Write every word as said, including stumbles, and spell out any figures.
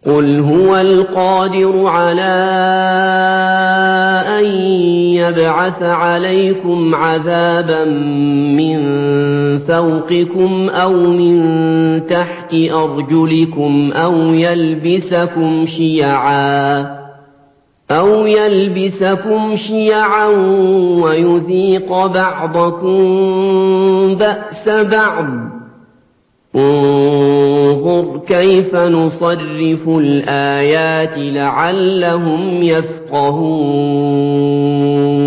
قُلْ هُوَ الْقَادِرُ عَلَىٰ أَن يَبْعَثَ عَلَيْكُمْ عَذَابًا مِّن فَوْقِكُمْ أَوْ مِن تَحْتِ أَرْجُلِكُمْ أَوْ يَلْبِسَكُمْ شِيَعًا وَيُذِيقَ بَعْضَكُم بَأْسَ بَعْضٍ ۗ انظُرْ كَيْفَ نُصَرِّفُ الْآيَاتِ لَعَلَّهُمْ يَفْقَهُونَ